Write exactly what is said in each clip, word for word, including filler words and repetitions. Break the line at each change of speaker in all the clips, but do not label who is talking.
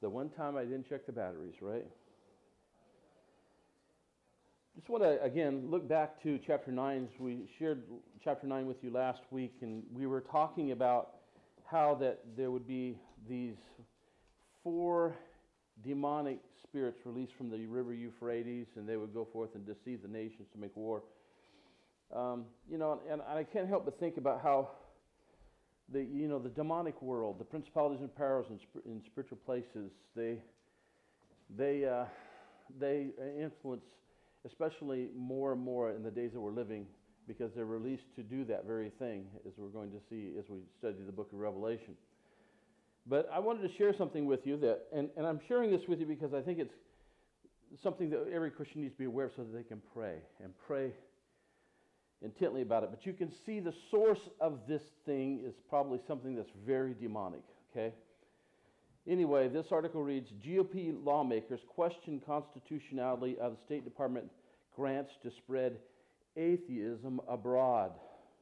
The one time I didn't check the batteries, right? Just want to, again, look back to chapter nine. We shared chapter nine with you last week, and we were talking about how that there would be these four demonic spirits released from the river Euphrates, and they would go forth and deceive the nations to make war. Um, you know, and I can't help but think about how the, you know, the demonic world, the principalities and powers in, in spiritual places, they, they, uh, they influence, especially more and more in the days that we're living, because they're released to do that very thing, as we're going to see as we study the book of Revelation. But I wanted to share something with you that, and, and I'm sharing this with you because I think it's something that every Christian needs to be aware of so that they can pray, and pray intently about it. But you can see the source of this thing is probably something that's very demonic, okay? Anyway, this article reads, G O P lawmakers question constitutionality of the State Department grants to spread atheism abroad.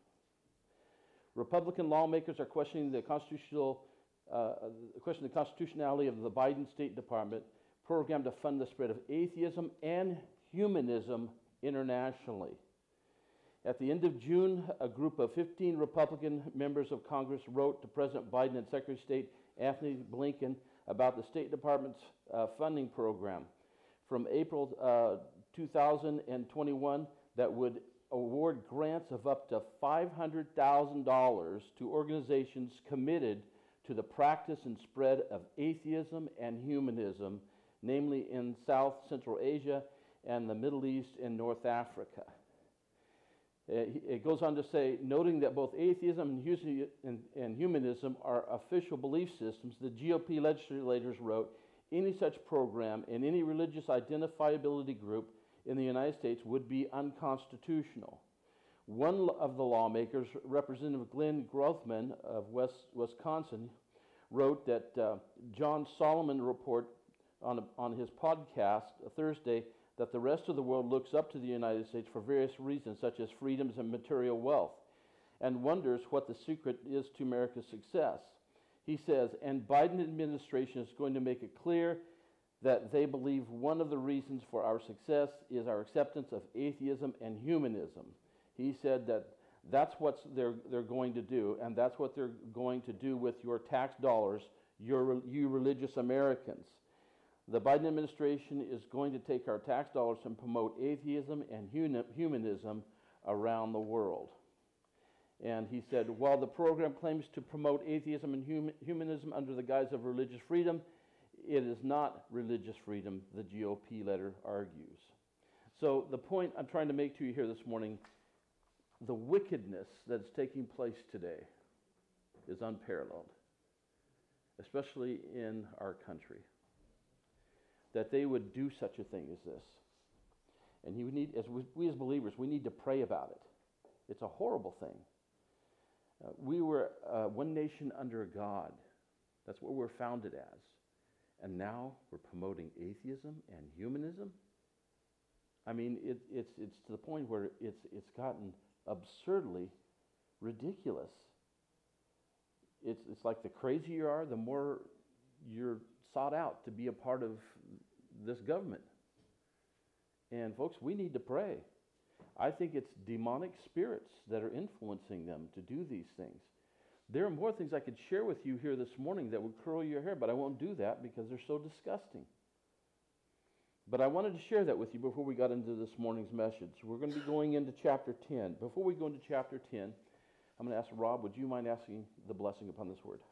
Republican lawmakers are questioning the constitutional, uh, questioning the constitutionality of the Biden State Department program to fund the spread of atheism and humanism internationally. At the end of June, a group of fifteen Republican members of Congress wrote to President Biden and Secretary of State Anthony Blinken about the State Department's uh, funding program from April uh, two thousand twenty-one that would award grants of up to five hundred thousand dollars to organizations committed to the practice and spread of atheism and humanism, namely in South Central Asia and the Middle East and North Africa. It goes on to say, noting that both atheism and humanism are official belief systems, the G O P legislators wrote, any such program in any religious identifiability group in the United States would be unconstitutional. One of the lawmakers, Representative Glenn Grothman of West, Wisconsin, wrote that uh, John Solomon report on, on his podcast Thursday that the rest of the world looks up to the United States for various reasons, such as freedoms and material wealth, and wonders what the secret is to America's success. He says, and Biden administration is going to make it clear that they believe one of the reasons for our success is our acceptance of atheism and humanism. He said that that's what they're, they're going to do, and that's what they're going to do with your tax dollars, your, you religious Americans. The Biden administration is going to take our tax dollars and promote atheism and humanism around the world. And he said, while the program claims to promote atheism and hum- humanism under the guise of religious freedom, it is not religious freedom, the G O P letter argues. So the point I'm trying to make to you here this morning, the wickedness that's taking place today is unparalleled, especially in our country. That they would do such a thing as this. And you need, as we, we as believers, we need to pray about it. It's a horrible thing. Uh, we were uh, one nation under God. That's what we're founded as. And now we're promoting atheism and humanism. I mean, it, it's it's to the point where it's it's gotten absurdly ridiculous. It's it's like the crazier you are, the more you're sought out to be a part of this government. And folks, we need to pray. I think it's demonic spirits that are influencing them to do these things. There are more things I could share with you here this morning that would curl your hair, but I won't do that because they're so disgusting. But I wanted to share that with you before we got into this morning's message. We're going to be going into chapter ten. Before we go into chapter ten, I'm going to ask Rob, would you mind asking the blessing upon this word?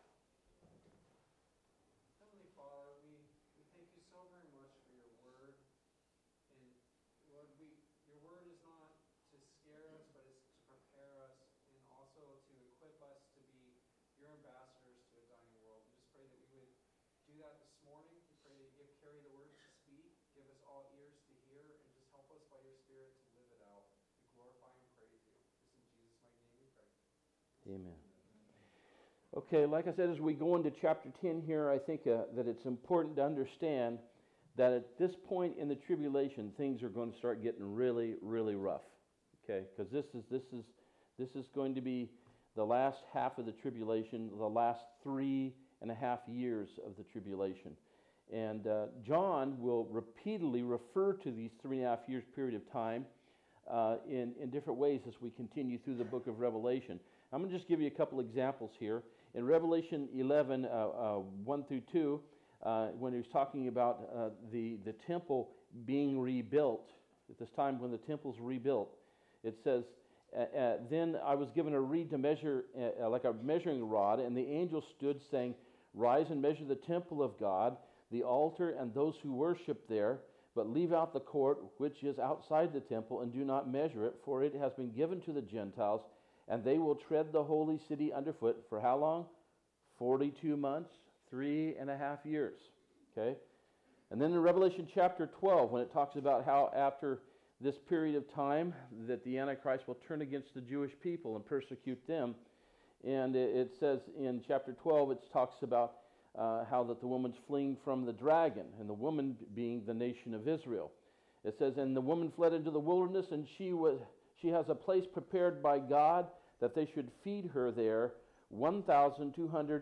Ambassadors to a dying world. We just pray that we would do that this morning. We pray that you give Carrie the words to speak, give us all ears to hear, and just help us by your Spirit to live it out. We glorify and praise you. Just in Jesus' mighty name we pray.
Amen. Okay, like I said, as we go into chapter ten here, I think uh, that it's important to understand that at this point in the tribulation, things are going to start getting really, really rough. Okay, because this is this is this is going to be the last half of the tribulation, the last three and a half years of the tribulation. And uh, John will repeatedly refer to these three and a half years period of time uh, in, in different ways as we continue through the book of Revelation. I'm going to just give you a couple examples here. In Revelation eleven, uh, uh, one through two, uh, when he was talking about uh, the, the temple being rebuilt, at this time when the temple's rebuilt, it says, uh, uh, then I was given a reed to measure, uh, uh, like a measuring rod, and the angel stood saying, rise and measure the temple of God, the altar and those who worship there, but leave out the court which is outside the temple, and do not measure it, for it has been given to the Gentiles, and they will tread the holy city underfoot for how long? forty-two months, three and a half years. Okay? And then in Revelation chapter twelve, when it talks about how after this period of time that the Antichrist will turn against the Jewish people and persecute them, and it, it says in chapter twelve, it talks about uh, how that the woman's fleeing from the dragon, and the woman being the nation of Israel. It says, and the woman fled into the wilderness, and she was she has a place prepared by God that they should feed her there one thousand two hundred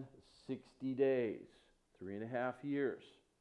sixty days, three and a half years.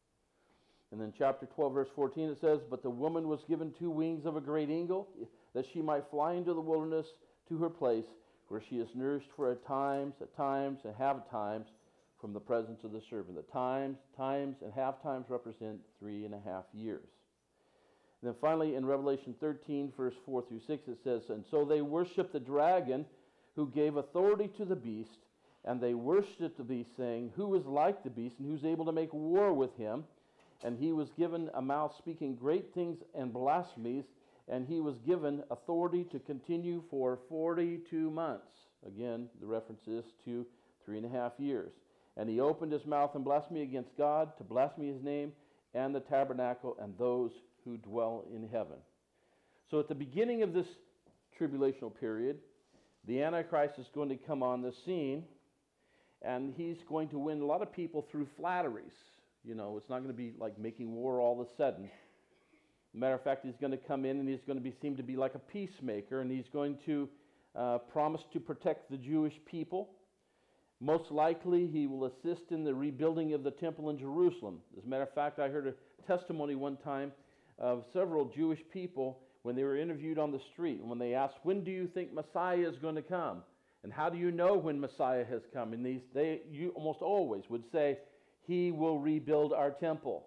And then chapter twelve, verse fourteen, it says, but the woman was given two wings of a great eagle, that she might fly into the wilderness to her place, where she is nourished for a times, at times, and half times from the presence of the serpent. The times, times, and half times represent three and a half years. And then finally, in Revelation thirteen, verse four through six, it says, and so they worshiped the dragon, who gave authority to the beast, and they worshipped the beast, saying, who is like the beast, and who's able to make war with him? And he was given a mouth speaking great things and blasphemies, and he was given authority to continue for forty-two months. Again, the reference is to three and a half years. And he opened his mouth in blasphemy against God, to blaspheme his name, and the tabernacle, and those who dwell in heaven. So at the beginning of this tribulational period, the Antichrist is going to come on the scene, and he's going to win a lot of people through flatteries. You know, it's not going to be like making war all of a sudden. Matter of fact, he's going to come in and he's going to be seem to be like a peacemaker, and he's going to uh, promise to protect the Jewish people. Most likely, he will assist in the rebuilding of the temple in Jerusalem. As a matter of fact, I heard a testimony one time of several Jewish people when they were interviewed on the street, and when they asked, when do you think Messiah is going to come? And how do you know when Messiah has come? And these, they you almost always would say, he will rebuild our temple.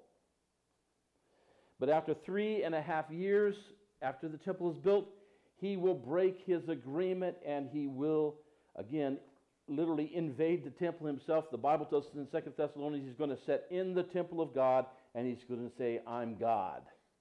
But after three and a half years, after the temple is built, he will break his agreement, and he will, again, literally invade the temple himself. The Bible tells us in Second Thessalonians he's going to set in the temple of God, and he's going to say, I'm God.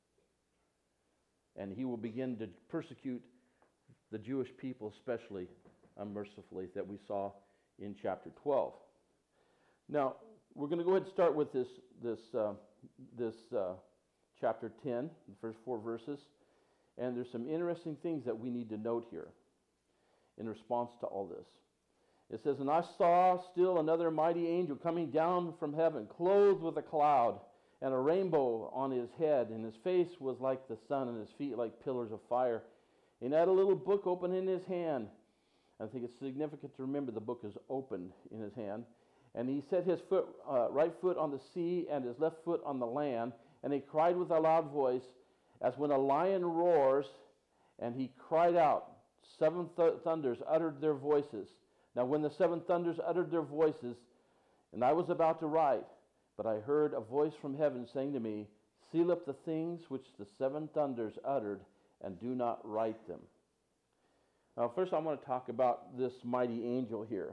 And he will begin to persecute the Jewish people, especially unmercifully, that we saw in chapter twelve. Now, we're going to go ahead and start with this, this, uh, this uh, chapter ten, the first four verses. And there's some interesting things that we need to note here in response to all this. It says, and I saw still another mighty angel coming down from heaven, clothed with a cloud, and a rainbow on his head, and his face was like the sun, and his feet like pillars of fire. And he had a little book open in his hand. I think it's significant to remember the book is opened in his hand. And he set his foot, uh, right foot on the sea, and his left foot on the land. And he cried with a loud voice, as when a lion roars. And he cried out. Seven th- thunders uttered their voices. Now when the seven thunders uttered their voices, and I was about to write, but I heard a voice from heaven saying to me, seal up the things which the seven thunders uttered, and do not write them. Now first I want to talk about this mighty angel here.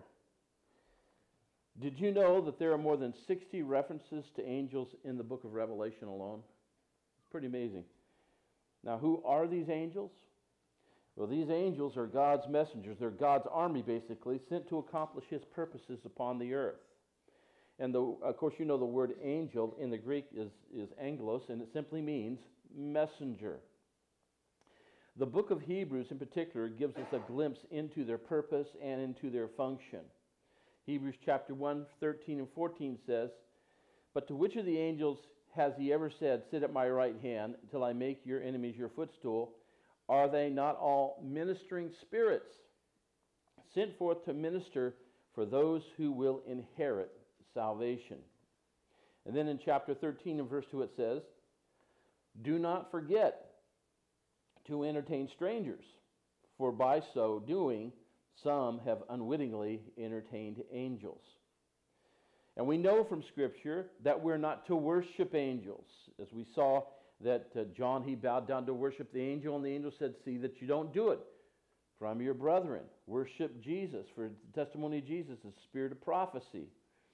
Did you know that there are more than sixty references to angels in the book of Revelation alone? It's pretty amazing. Now, who are these angels? Well, these angels are God's messengers. They're God's army, basically, sent to accomplish his purposes upon the earth. And, the, of course, you know the word angel in the Greek is, is angelos, and it simply means messenger. The book of Hebrews, in particular, gives us a glimpse into their purpose and into their function. Hebrews chapter one, thirteen and fourteen says, but to which of the angels has he ever said, sit at my right hand until I make your enemies your footstool? Are they not all ministering spirits, sent forth to minister for those who will inherit salvation? And then in chapter thirteen and verse two it says, do not forget to entertain strangers, for by so doing some have unwittingly entertained angels. And we know from Scripture that we're not to worship angels. As we saw that uh, John, he bowed down to worship the angel, and the angel said, see that you don't do it, for I'm your brethren. Worship Jesus, for the testimony of Jesus is the spirit of prophecy.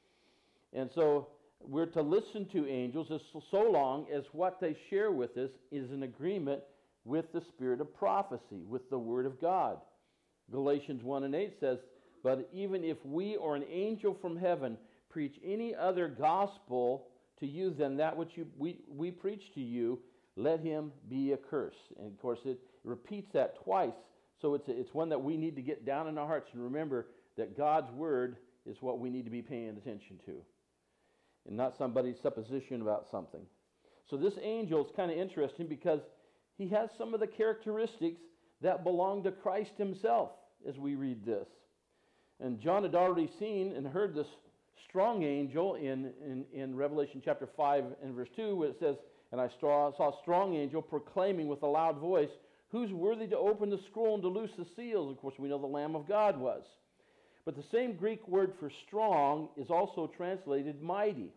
And so we're to listen to angels as so long as what they share with us is in agreement with the spirit of prophecy, with the word of God. Galatians one and eight says, but even if we or an angel from heaven preach any other gospel to you than that which you, we, we preach to you, let him be accursed. And of course it repeats that twice, so it's, a, it's one that we need to get down in our hearts and remember that God's word is what we need to be paying attention to, and not somebody's supposition about something. So this angel is kind of interesting because he has some of the characteristics that belong to Christ himself as we read this. And John had already seen and heard this strong angel in, in, in Revelation chapter five and verse two, where it says, and I saw, saw a strong angel proclaiming with a loud voice, who's worthy to open the scroll and to loose the seals? Of course, we know the Lamb of God was. But the same Greek word for strong is also translated mighty.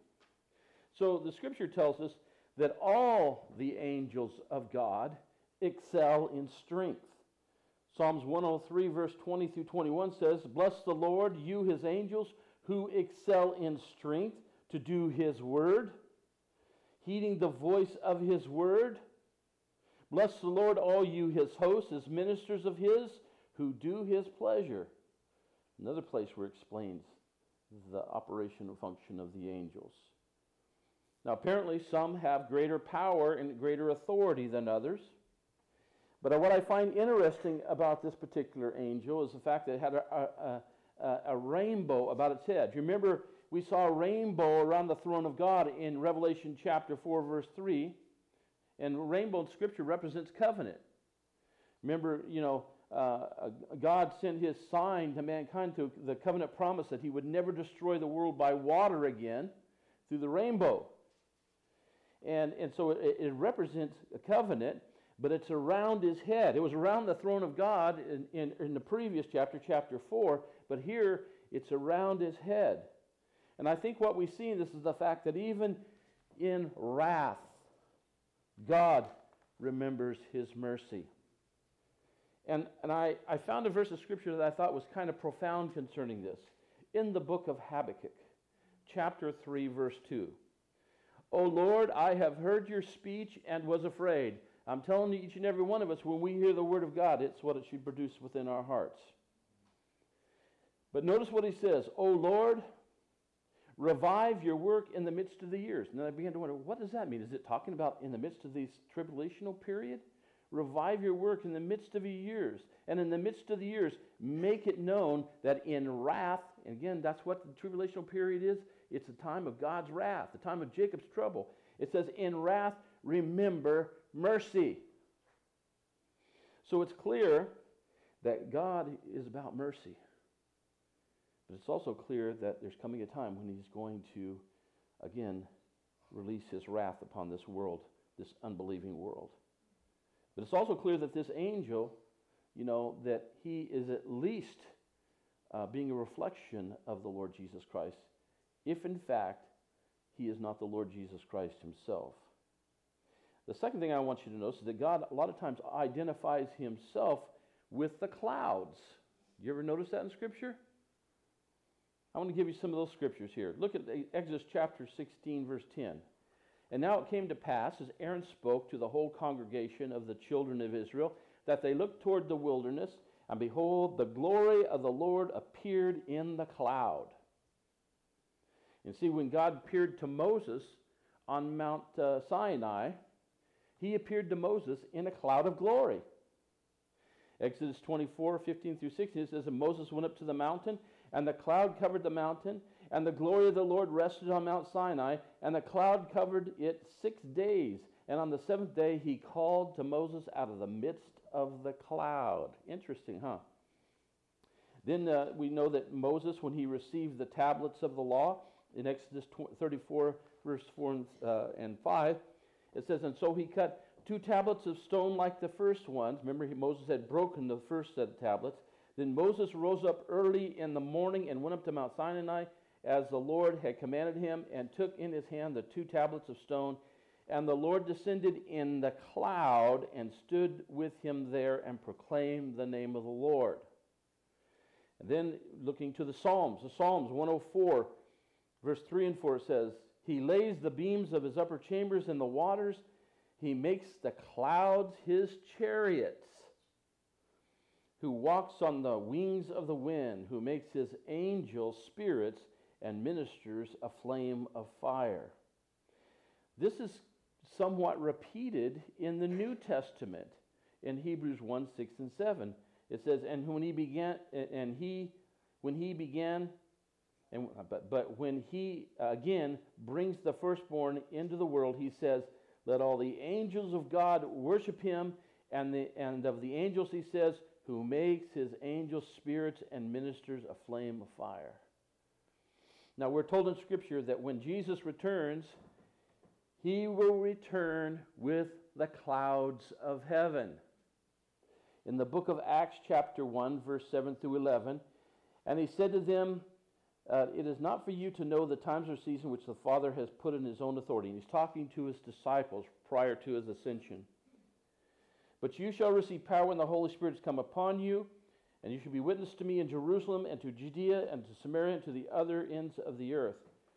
So the Scripture tells us that all the angels of God excel in strength. Psalms one oh three, verse twenty through twenty-one says, bless the Lord, you his angels, who excel in strength to do his word, heeding the voice of his word. Bless the Lord, all you his hosts, his ministers of his, who do his pleasure. Another place where it explains the operation and function of the angels. Now, apparently, some have greater power and greater authority than others. But what I find interesting about this particular angel is the fact that it had a, a, a, a rainbow about its head. You remember, we saw a rainbow around the throne of God in Revelation chapter four, verse three. And rainbow in Scripture represents covenant. Remember, you know, uh, God sent his sign to mankind, to the covenant promise that he would never destroy the world by water again through the rainbow. And, and so it, it represents a covenant, but it's around his head. It was around the throne of God in, in, in the previous chapter, chapter four, but here it's around his head. And I think what we see in this is the fact that even in wrath, God remembers his mercy. And, and I, I found a verse of Scripture that I thought was kind of profound concerning this. In the book of Habakkuk, chapter three, verse two. O Lord, I have heard your speech and was afraid. I'm telling each and every one of us, when we hear the word of God, it's what it should produce within our hearts. But notice what he says, O Lord, revive your work in the midst of the years. And then I began to wonder, what does that mean? Is it talking about in the midst of this tribulational period? Revive your work in the midst of the years. And in the midst of the years, make it known that in wrath, and again, that's what the tribulational period is. It's a time of God's wrath, the time of Jacob's trouble. It says, in wrath, remember mercy. So it's clear that God is about mercy. But it's also clear that there's coming a time when he's going to, again, release his wrath upon this world, this unbelieving world. But it's also clear that this angel, you know, that he is at least uh, being a reflection of the Lord Jesus Christ, if in fact he is not the Lord Jesus Christ himself. The second thing I want you to notice is that God a lot of times identifies himself with the clouds. You ever notice that in Scripture? I want to give you some of those scriptures here. Look at Exodus chapter sixteen, verse ten. And now it came to pass, as Aaron spoke to the whole congregation of the children of Israel, that they looked toward the wilderness, and behold, the glory of the Lord appeared in the cloud. And see, when God appeared to Moses on Mount uh, Sinai, he appeared to Moses in a cloud of glory. Exodus twenty-four, fifteen through sixteen, it says, and Moses went up to the mountain, and the cloud covered the mountain, and the glory of the Lord rested on Mount Sinai, and the cloud covered it six days. And on the seventh day he called to Moses out of the midst of the cloud. Interesting, huh? Then uh, we know that Moses, when he received the tablets of the law, in Exodus thirty-four, verse four and, uh, and five, it says, and so he cut two tablets of stone like the first ones. Remember, he, Moses had broken the first set of tablets. Then Moses rose up early in the morning and went up to Mount Sinai, as the Lord had commanded him, and took in his hand the two tablets of stone. And the Lord descended in the cloud and stood with him there and proclaimed the name of the Lord. And then looking to the Psalms, the Psalms one oh four, verse three and four says, he lays the beams of his upper chambers in the waters. He makes the clouds his chariots. Who walks on the wings of the wind, who makes his angels spirits and ministers a flame of fire. This is somewhat repeated in the New Testament in Hebrews one, six, and seven. It says, and when he began, and he, when he began, and but, but when he again brings the firstborn into the world, he says, let all the angels of God worship him, and the and of the angels he says, who makes his angels spirits and ministers a flame of fire. Now we're told in Scripture that when Jesus returns, he will return with the clouds of heaven. In the book of Acts chapter one, verse seven through eleven, and he said to them, uh, it is not for you to know the times or season which the Father has put in his own authority. And he's talking to his disciples prior to his ascension. But you shall receive power when the Holy Spirit has come upon you, and you shall be witness to me in Jerusalem and to Judea and to Samaria and to the other ends of the earth.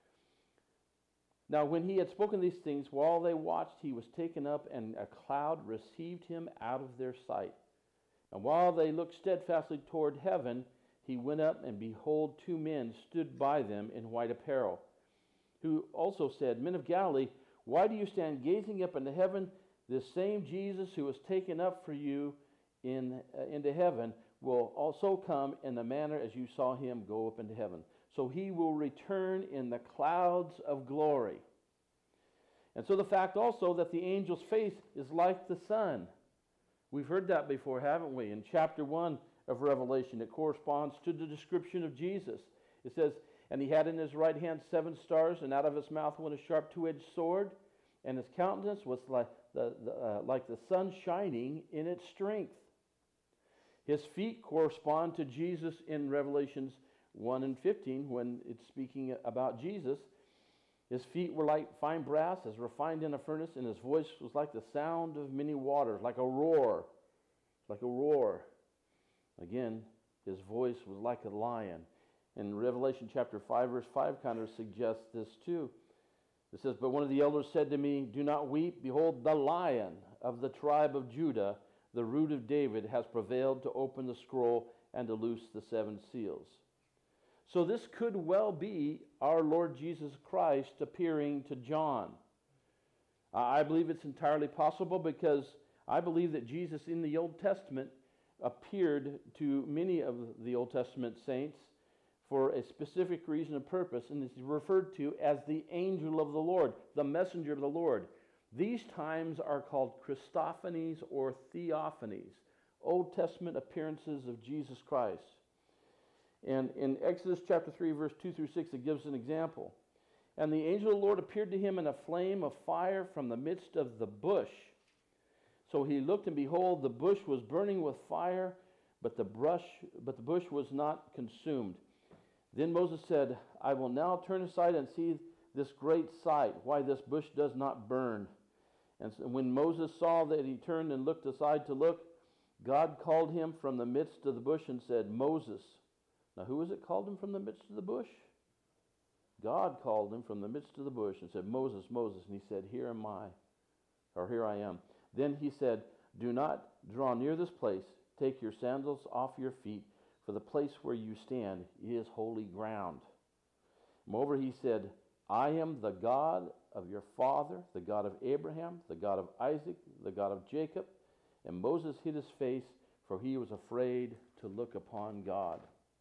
Now when he had spoken these things, while they watched, he was taken up, and a cloud received him out of their sight. And while they looked steadfastly toward heaven, he went up, and behold, two men stood by them in white apparel, who also said, Men of Galilee, why do you stand gazing up into heaven? This same Jesus who was taken up for you in uh, into heaven will also come in the manner as you saw him go up into heaven. So he will return in the clouds of glory. And so the fact also that the angel's face is like the sun. We've heard that before, haven't we? In chapter one of Revelation, it corresponds to the description of Jesus. It says, and he had in his right hand seven stars, and out of his mouth went a sharp two-edged sword, and his countenance was like the, the, uh, like the sun shining in its strength. His feet correspond to Jesus in Revelations one and fifteen, when it's speaking about Jesus. His feet were like fine brass, as refined in a furnace, and his voice was like the sound of many waters, like a roar, like a roar. Again, his voice was like a lion. And Revelation chapter five, verse five kind of suggests this too. It says, but one of the elders said to me, do not weep. Behold, the Lion of the tribe of Judah, the root of David, has prevailed to open the scroll and to loose the seven seals. So this could well be our Lord Jesus Christ appearing to John. I believe it's entirely possible, because I believe that Jesus in the Old Testament appeared to many of the Old Testament saints for a specific reason and purpose, and is referred to as the angel of the Lord, the messenger of the Lord. These times are called Christophanies or Theophanies, Old Testament appearances of Jesus Christ. And in Exodus chapter three, verse two through six, it gives an example. And the angel of the Lord appeared to him in a flame of fire from the midst of the bush. So he looked, and behold, the bush was burning with fire, but the brush, but the bush was not consumed. Then Moses said, I will now turn aside and see this great sight, why this bush does not burn. And so when Moses saw that he turned and looked aside to look, God called him from the midst of the bush and said, Moses. Now who was it called him from the midst of the bush? God called him from the midst of the bush and said, Moses, Moses. And he said, here am I, or here I am. Then he said, do not draw near this place. Take your sandals off your feet, for the place where you stand is holy ground. Moreover, he said, I am the God of your father, the God of Abraham, the God of Isaac, the God of Jacob. And Moses hid his face, for he was afraid to look upon God.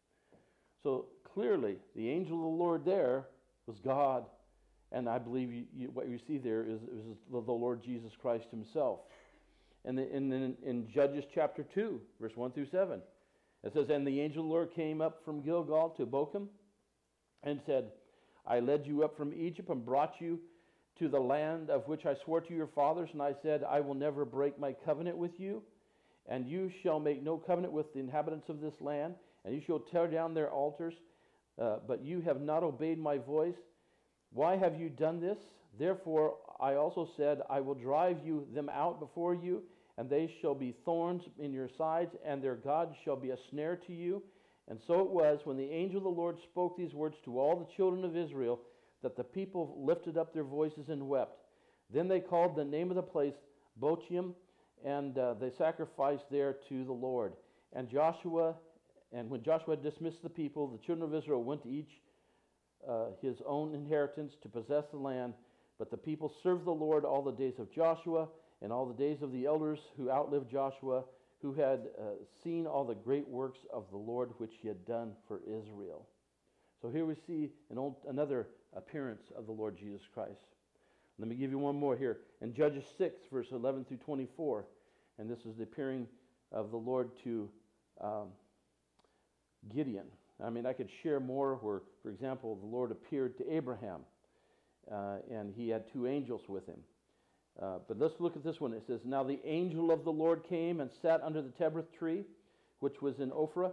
So clearly, the angel of the Lord there was God. And I believe you, you, what you see there is, is the Lord Jesus Christ himself. And then in, in, in Judges chapter two, verse one through seven, it says, and the angel of the Lord came up from Gilgal to Bochum and said, I led you up from Egypt and brought you to the land of which I swore to your fathers, and I said, I will never break my covenant with you, and you shall make no covenant with the inhabitants of this land, and you shall tear down their altars, uh, but you have not obeyed my voice. Why have you done this? Therefore I also said, I will drive you them out before you, and they shall be thorns in your sides, and their God shall be a snare to you. And so it was, when the angel of the Lord spoke these words to all the children of Israel, that the people lifted up their voices and wept. Then they called the name of the place Bochim, and uh, they sacrificed there to the Lord. And Joshua, and when Joshua dismissed the people, the children of Israel went to each uh, his own inheritance to possess the land. But the people served the Lord all the days of Joshua, and all the days of the elders who outlived Joshua, who had uh, seen all the great works of the Lord which he had done for Israel. So here we see an old, another appearance of the Lord Jesus Christ. Let me give you one more here. In Judges six, verse eleven through twenty-four, and this is the appearing of the Lord to um, Gideon. I mean, I could share more where, for example, the Lord appeared to Abraham, uh, and he had two angels with him. Uh, but let's look at this one. It says, Now the angel of the Lord came and sat under the terebinth tree, which was in Ophrah,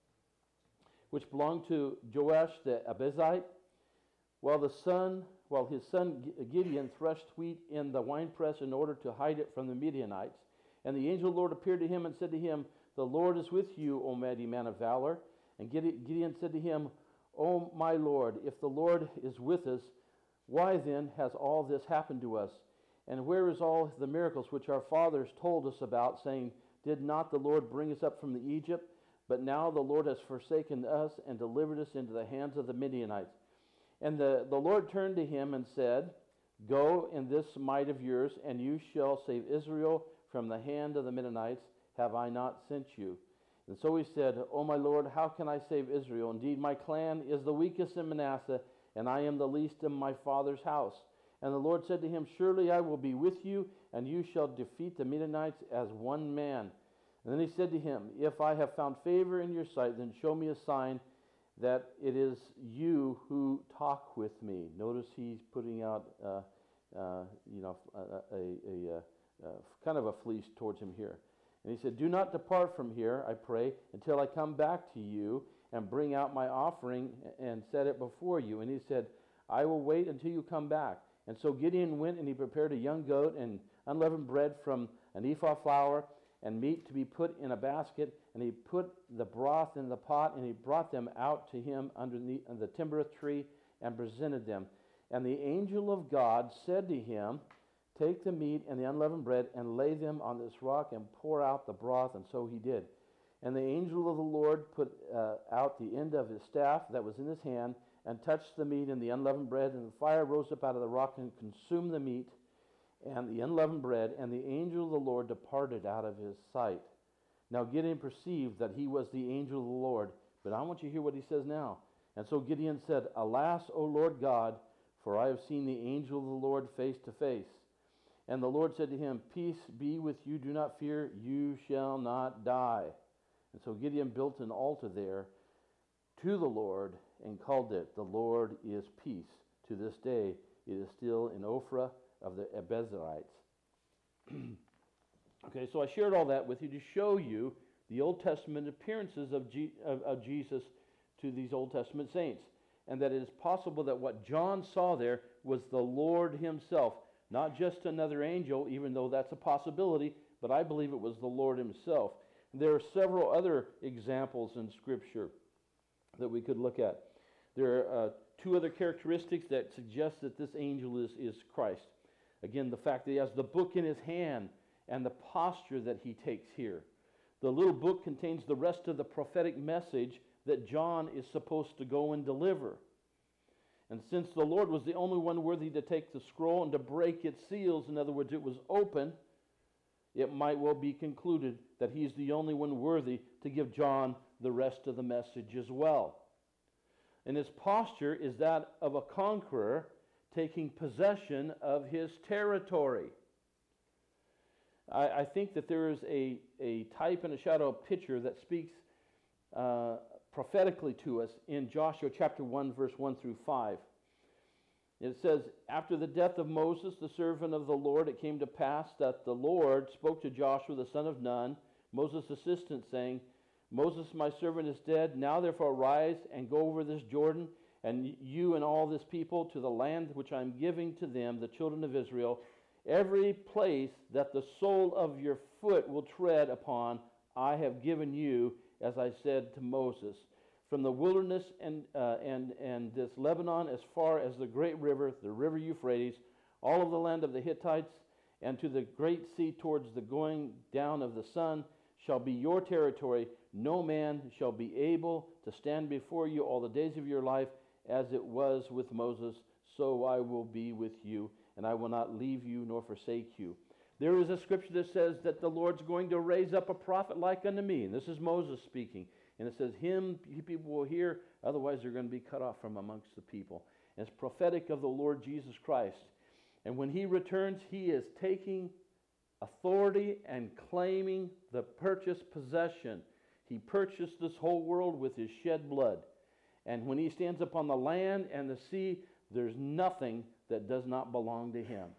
which belonged to Joash the Abezite, while the son, while his son Gideon threshed wheat in the winepress in order to hide it from the Midianites. And the angel of the Lord appeared to him and said to him, The Lord is with you, O mighty man of valor. And Gideon said to him, O my Lord, if the Lord is with us, why then has all this happened to us? And where is all the miracles which our fathers told us about, saying, Did not the Lord bring us up from the Egypt? But now the Lord has forsaken us and delivered us into the hands of the Midianites. And the, the Lord turned to him and said, Go in this might of yours, and you shall save Israel from the hand of the Midianites. Have I not sent you? And so he said, O my Lord, how can I save Israel? Indeed, my clan is the weakest in Manasseh, and I am the least in my father's house. And the Lord said to him, Surely I will be with you, and you shall defeat the Midianites as one man. And then he said to him, If I have found favor in your sight, then show me a sign that it is you who talk with me. Notice he's putting out, uh, uh, you know, a, a, a, a, a kind of a fleece towards him here. And he said, Do not depart from here, I pray, until I come back to you and bring out my offering and set it before you. And he said, I will wait until you come back. And so Gideon went and he prepared a young goat and unleavened bread from an ephah flour and meat to be put in a basket. And he put the broth in the pot, and he brought them out to him underneath the terebinth tree and presented them. And the angel of God said to him, Take the meat and the unleavened bread and lay them on this rock and pour out the broth. And so he did. And the angel of the Lord put uh, out the end of his staff that was in his hand and touched the meat and the unleavened bread, and the fire rose up out of the rock and consumed the meat and the unleavened bread, and the angel of the Lord departed out of his sight. Now Gideon perceived that he was the angel of the Lord, but I want you to hear what he says now. And so Gideon said, Alas, O Lord God, for I have seen the angel of the Lord face to face. And the Lord said to him, Peace be with you, do not fear, you shall not die. And so Gideon built an altar there to the Lord and called it, The Lord is Peace. To this day it is still in Ophrah of the Abezrites. Okay, so I shared all that with you to show you the Old Testament appearances of, G- of, of Jesus to these Old Testament saints, and that it is possible that what John saw there was the Lord himself, not just another angel, even though that's a possibility, but I believe it was the Lord himself. There are several other examples in Scripture that we could look at. There are uh, two other characteristics that suggest that this angel is, is Christ. Again, the fact that he has the book in his hand and the posture that he takes here. The little book contains the rest of the prophetic message that John is supposed to go and deliver. And since the Lord was the only one worthy to take the scroll and to break its seals, in other words, it was open, it might well be concluded that he's the only one worthy to give John the rest of the message as well. And his posture is that of a conqueror taking possession of his territory. I, I think that there is a, a type and a shadow, a picture that speaks uh, prophetically to us in Joshua chapter one, verse one through five. It says, after the death of Moses, the servant of the Lord, it came to pass that the Lord spoke to Joshua, the son of Nun, Moses' assistant, saying, Moses, my servant, is dead. Now therefore arise and go over this Jordan, and you and all this people, to the land which I am giving to them, the children of Israel. Every place that the sole of your foot will tread upon, I have given you, as I said to Moses. From the wilderness and, uh, and, and this Lebanon as far as the great river, the river Euphrates, all of the land of the Hittites, and to the great sea towards the going down of the sun, shall be your territory. No man shall be able to stand before you all the days of your life. As it was with Moses, so I will be with you, and I will not leave you nor forsake you. There is a scripture that says that the Lord's going to raise up a prophet like unto me. And this is Moses speaking. And it says, him people will hear, otherwise they're going to be cut off from amongst the people. And it's prophetic of the Lord Jesus Christ. And when he returns, he is taking authority and claiming the purchased possession. He purchased this whole world with his shed blood. And when he stands upon the land and the sea, there's nothing that does not belong to him.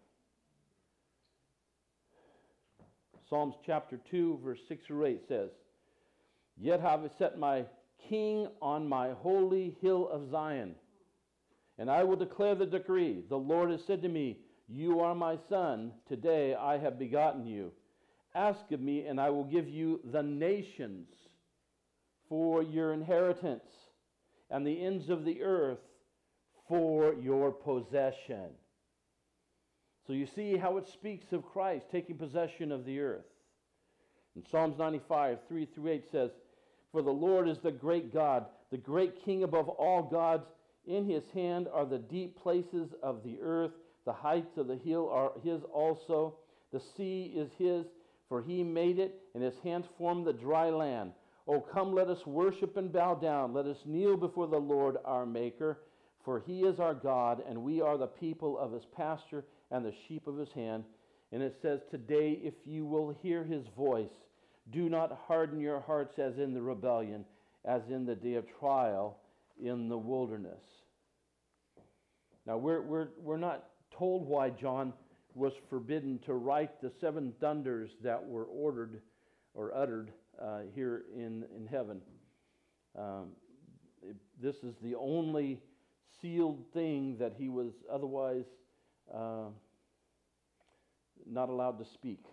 Psalms chapter two, verse six or eight says, Yet have I set my king on my holy hill of Zion, and I will declare the decree. The Lord has said to me, You are my son. Today I have begotten you. Ask of me, and I will give you the nations for your inheritance, and the ends of the earth for your possession. So you see how it speaks of Christ taking possession of the earth. In Psalms ninety-five, three through eight says, For the Lord is the great God, the great King above all gods. In his hand are the deep places of the earth. The heights of the hill are his also. The sea is his, for he made it, and his hands formed the dry land. O come, let us worship and bow down. Let us kneel before the Lord our Maker. For he is our God, and we are the people of his pasture and the sheep of his hand. And it says, Today, if you will hear his voice, do not harden your hearts as in the rebellion, as in the day of trial in the wilderness. Now, we're, we're, we're not told why John was forbidden to write the seven thunders that were ordered or uttered uh, here in, in heaven. Um, it, this is the only sealed thing that he was otherwise uh, not allowed to speak.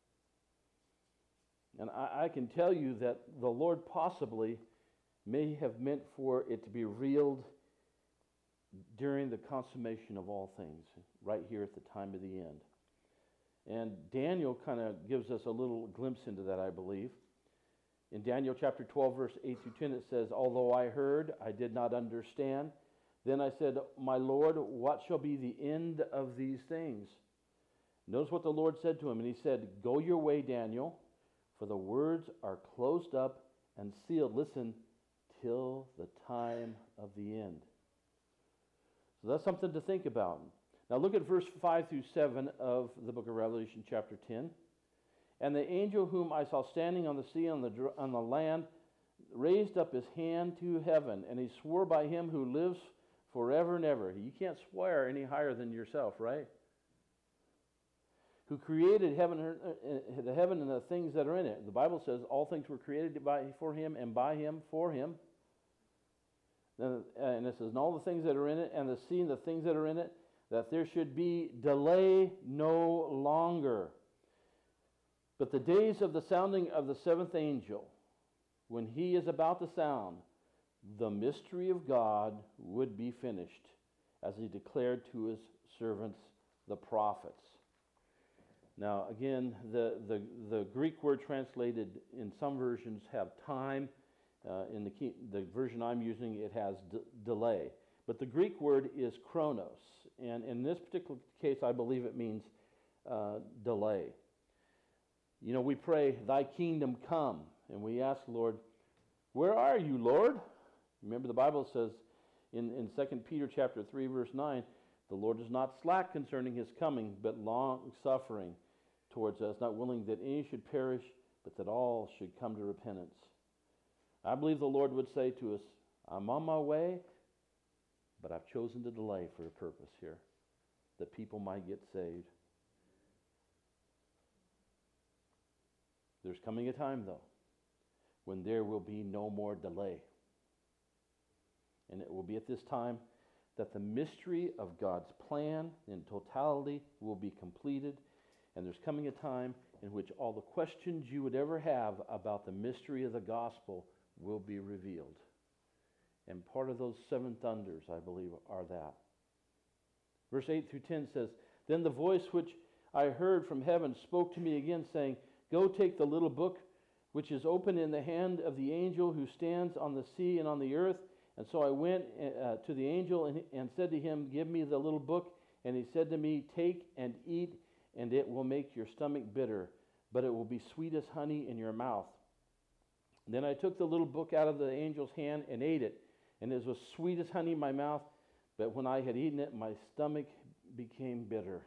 And I, I can tell you that the Lord possibly may have meant for it to be revealed during the consummation of all things, right here at the time of the end. And Daniel kind of gives us a little glimpse into that, I believe. In Daniel chapter twelve, verse eight through ten, it says, Although I heard, I did not understand. Then I said, My Lord, what shall be the end of these things? Notice what the Lord said to him, and he said, Go your way, Daniel, for the words are closed up and sealed. Listen, till the time of the end. So that's something to think about. Now look at verse five through seven of the book of Revelation chapter ten. And the angel whom I saw standing on the sea on the, on the land raised up his hand to heaven, and he swore by him who lives forever and ever. You can't swear any higher than yourself, right? Who created heaven, uh, the heaven and the things that are in it. The Bible says all things were created by, for him and by him for him. And it says, and all the things that are in it, and the sea and the things that are in it, that there should be delay no longer. But the days of the sounding of the seventh angel, when he is about to sound, the mystery of God would be finished, as he declared to his servants, the prophets. Now, again, the, the, the Greek word translated in some versions have time. Uh, in the, key, the version I'm using, it has d- delay. But the Greek word is chronos. And in this particular case, I believe it means uh, delay. You know, we pray, Thy kingdom come. And we ask, Lord, where are you, Lord? Remember the Bible says in, in Second Peter chapter three, verse nine, the Lord is not slack concerning his coming, but long-suffering towards us, not willing that any should perish, but that all should come to repentance. I believe the Lord would say to us, I'm on my way, but I've chosen to delay for a purpose here. that people might get saved. There's coming a time, though, when there will be no more delay. And it will be at this time that the mystery of God's plan in totality will be completed. And there's coming a time in which all the questions you would ever have about the mystery of the gospel will be revealed. And part of those seven thunders, I believe, are that. Verse eight through ten says, "Then the voice which I heard from heaven spoke to me again, saying, 'Go take the little book which is open in the hand of the angel who stands on the sea and on the earth.' And so I went uh, to the angel and, and said to him, 'Give me the little book.' And he said to me, 'Take and eat, and it will make your stomach bitter, but it will be sweet as honey in your mouth.' Then I took the little book out of the angel's hand and ate it, and it was sweet as honey in my mouth, but when I had eaten it, my stomach became bitter."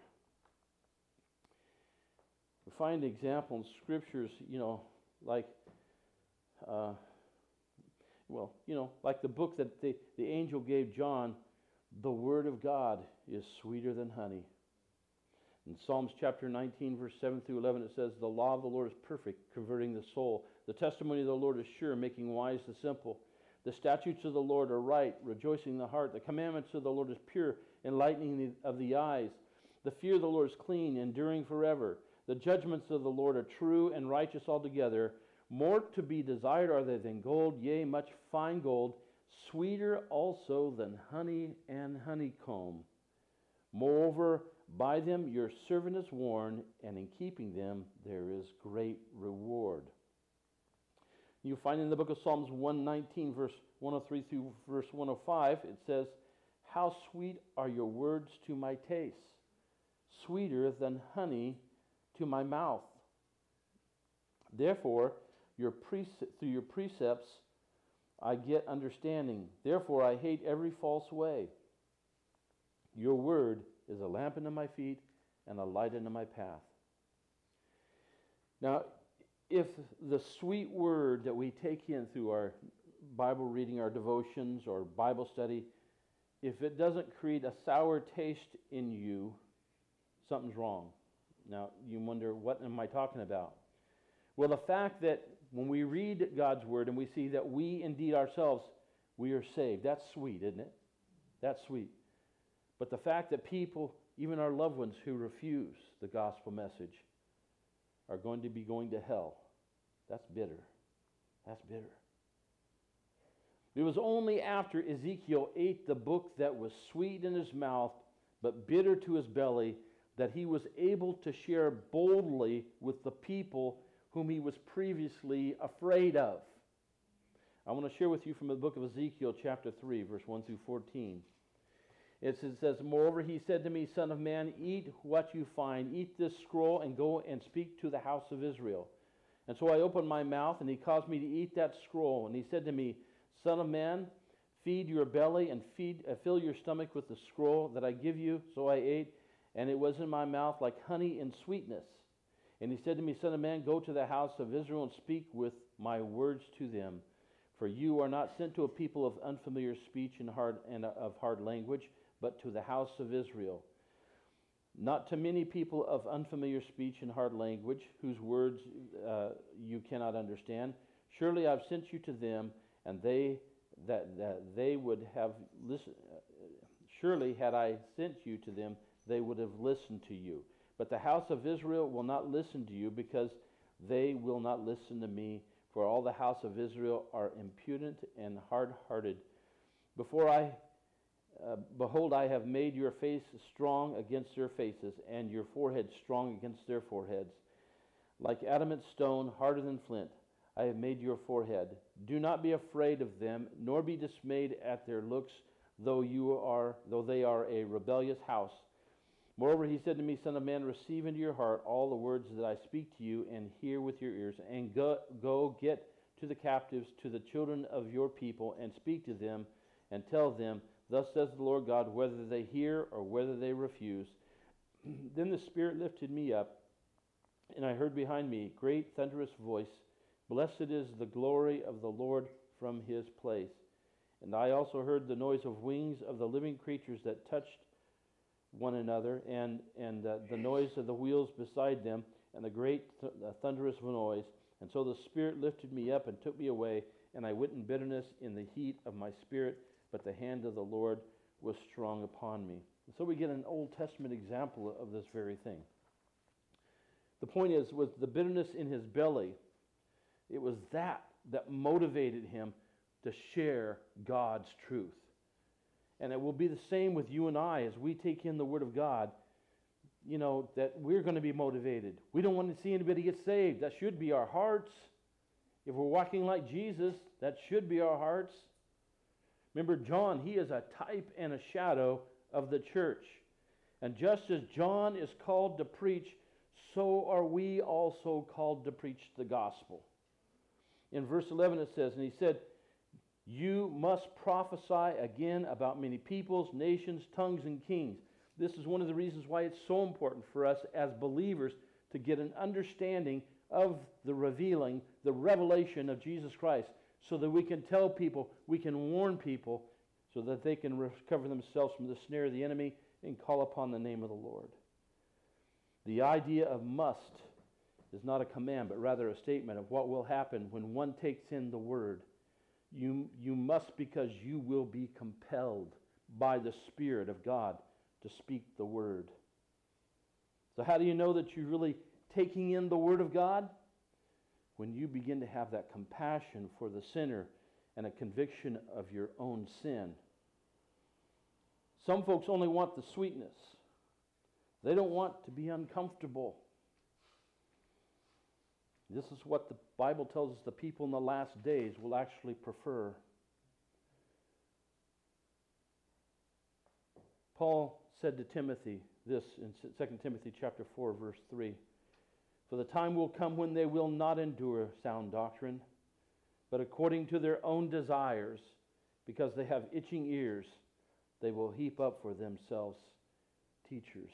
We find an example in scriptures, you know, like, uh, well, you know, like the book that the, the angel gave John, the Word of God is sweeter than honey. In Psalms chapter nineteen, verse seven through eleven, it says, "The law of the Lord is perfect, converting the soul. The testimony of the Lord is sure, making wise the simple. The statutes of the Lord are right, rejoicing the heart. The commandments of the Lord is pure, enlightening the, of the eyes. The fear of the Lord is clean, enduring forever. The judgments of the Lord are true and righteous altogether. More to be desired are they than gold, yea, much fine gold, sweeter also than honey and honeycomb. Moreover, by them your servant is warned, and in keeping them there is great reward." You find in the book of Psalms one nineteen, verse one oh three through verse one oh five, it says, "How sweet are your words to my taste, sweeter than honey to my mouth. Therefore, your prece- through your precepts I get understanding. Therefore, I hate every false way. Your word is a lamp unto my feet and a light unto my path." Now, if the sweet word that we take in through our Bible reading, our devotions, or Bible study, if it doesn't create a sour taste in you, something's wrong. Now, you wonder, what am I talking about? Well, the fact that when we read God's word and we see that we indeed ourselves, we are saved, that's sweet, isn't it? That's sweet. But the fact that people, even our loved ones who refuse the gospel message, are going to be going to hell, that's bitter. That's bitter. It was only after Ezekiel ate the book that was sweet in his mouth but bitter to his belly that he was able to share boldly with the people whom he was previously afraid of. I want to share with you from the book of Ezekiel chapter three, verse one through fourteen. It says, "Moreover, he said to me, 'Son of man, eat what you find. Eat this scroll and go and speak to the house of Israel.' And so I opened my mouth, and he caused me to eat that scroll. And he said to me, 'Son of man, feed your belly and feed, uh, fill your stomach with the scroll that I give you.' So I ate, and it was in my mouth like honey and sweetness. And he said to me, 'Son of man, go to the house of Israel and speak with my words to them. For you are not sent to a people of unfamiliar speech and hard and of hard language, but to the house of Israel. Not to many people of unfamiliar speech and hard language, whose words uh, you cannot understand. Surely I've sent you to them, and they that, that they would have listened. Surely had I sent you to them, they would have listened to you. But the house of Israel will not listen to you, because they will not listen to me. For all the house of Israel are impudent and hard-hearted. Before I Uh, behold, I have made your face strong against their faces, and your forehead strong against their foreheads. Like adamant stone, harder than flint, I have made your forehead. Do not be afraid of them, nor be dismayed at their looks, though you are, though they are a rebellious house. Moreover, he said to me, Son of man, receive into your heart all the words that I speak to you, and hear with your ears, and go, go get to the captives, to the children of your people, and speak to them, and tell them, Thus says the Lord God, whether they hear or whether they refuse. Then the Spirit lifted me up, and I heard behind me a great thunderous voice, Blessed is the glory of the Lord from his place. And I also heard the noise of wings of the living creatures that touched one another, and, and uh, the noise of the wheels beside them, and the great th- uh, thunderous noise. And so the Spirit lifted me up and took me away, and I went in bitterness in the heat of my spirit, but the hand of the Lord was strong upon me. And so we get an Old Testament example of this very thing. The point is, with the bitterness in his belly, it was that that motivated him to share God's truth. And it will be the same with you and I as we take in the Word of God, you know, that we're going to be motivated. We don't want to see anybody get saved. That should be our hearts. If we're walking like Jesus, that should be our hearts. Remember, John, he is a type and a shadow of the church. And just as John is called to preach, so are we also called to preach the gospel. In verse eleven it says, and he said, you must prophesy again about many peoples, nations, tongues, and kings. This is one of the reasons why it's so important for us as believers to get an understanding of the revealing, the revelation of Jesus Christ, so that we can tell people, we can warn people, so that they can recover themselves from the snare of the enemy and call upon the name of the Lord. The idea of must is not a command, but rather a statement of what will happen when one takes in the Word. You, you must, because you will be compelled by the Spirit of God to speak the Word. So how do you know that you're really taking in the Word of God? When you begin to have that compassion for the sinner and a conviction of your own sin. Some folks only want the sweetness. They don't want to be uncomfortable. This is what the Bible tells us the people in the last days will actually prefer. Paul said to Timothy this in Second Timothy chapter four, verse three. For the time will come when they will not endure sound doctrine, but according to their own desires, because they have itching ears, they will heap up for themselves teachers.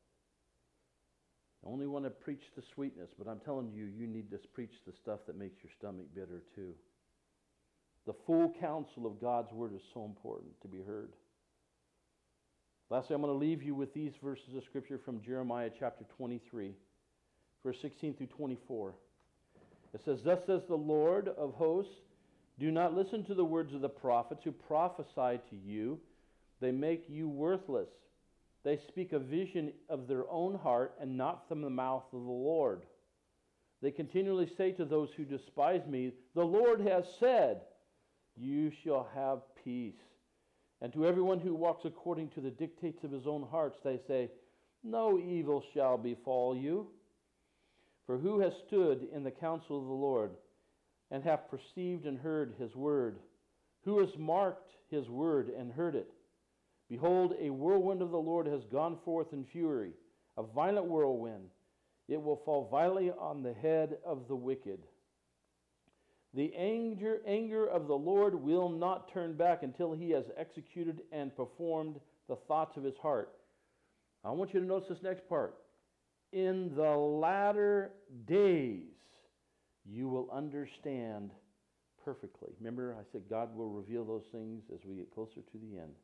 I only want to preach the sweetness, but I'm telling you, you need to preach the stuff that makes your stomach bitter too. The full counsel of God's Word is so important to be heard. Lastly, I'm going to leave you with these verses of Scripture from Jeremiah chapter twenty-three, verse sixteen through twenty-four. It says, thus says the Lord of hosts, do not listen to the words of the prophets who prophesy to you. They make you worthless. They speak a vision of their own heart and not from the mouth of the Lord. They continually say to those who despise me, the Lord has said, you shall have peace. And to everyone who walks according to the dictates of his own hearts, they say, no evil shall befall you. For who has stood in the counsel of the Lord and hath perceived and heard his word? Who has marked his word and heard it? Behold, a whirlwind of the Lord has gone forth in fury, a violent whirlwind. It will fall violently on the head of the wicked. The anger, anger of the Lord will not turn back until he has executed and performed the thoughts of his heart. I want you to notice this next part. In the latter days, you will understand perfectly. Remember, I said God will reveal those things as we get closer to the end.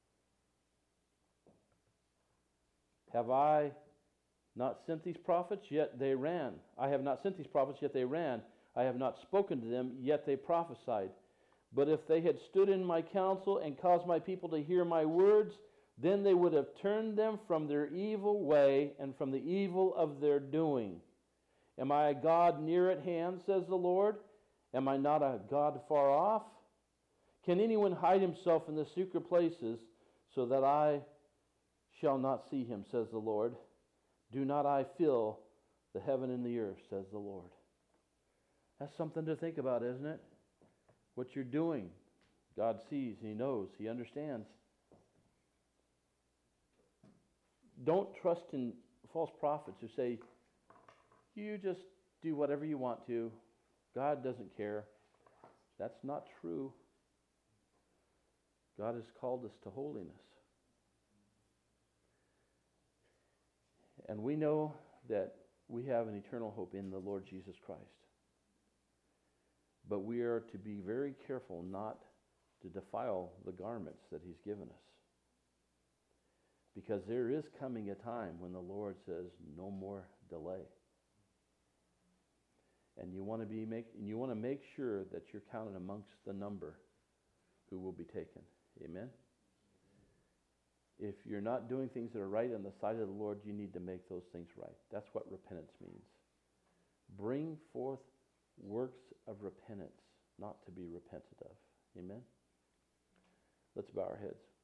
Have I not sent these prophets? Yet they ran. I have not sent these prophets, yet they ran. I have not spoken to them, yet they prophesied. But if they had stood in my counsel and caused my people to hear my words, then they would have turned them from their evil way and from the evil of their doing. Am I a God near at hand, says the Lord? Am I not a God far off? Can anyone hide himself in the secret places so that I shall not see him, says the Lord? Do not I fill the heaven and the earth, says the Lord? That's something to think about, isn't it? What you're doing. God sees, he knows, he understands. Don't trust in false prophets who say, you just do whatever you want to. God doesn't care. That's not true. God has called us to holiness. And we know that we have an eternal hope in the Lord Jesus Christ. But we are to be very careful not to defile the garments that he's given us. Because there is coming a time when the Lord says, no more delay. And you want to be make and you want to make sure that you're counted amongst the number who will be taken. Amen? If you're not doing things that are right in the sight of the Lord, you need to make those things right. That's what repentance means. Bring forth works of repentance, not to be repented of. Amen? Let's bow our heads.